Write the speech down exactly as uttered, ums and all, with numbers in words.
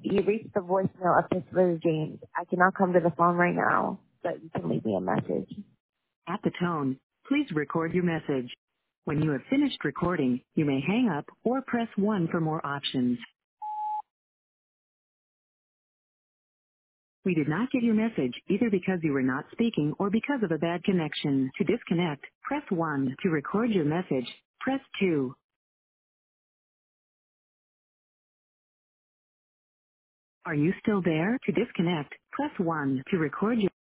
You reached the voicemail of Mister James. I cannot come to the phone right now, but you can leave me a message. At the tone, please record your message. When you have finished recording, you may hang up or press one for more options. We did not get your message either because you were not speaking or because of a bad connection. To disconnect, press one. To record your message, press two. Are you still there? To disconnect, press one. To record your